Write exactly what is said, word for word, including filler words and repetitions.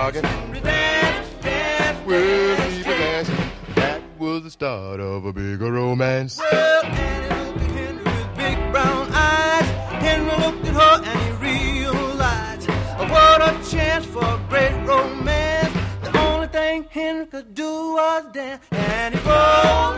rocking. Dance, dance, Well, dance, people dancing. That was the start of a bigger romance. Well, Annie looked at Henry with big brown eyes. Henry looked at her and he realized what a chance for a great romance. The only thing Henry could do was dance, and he broke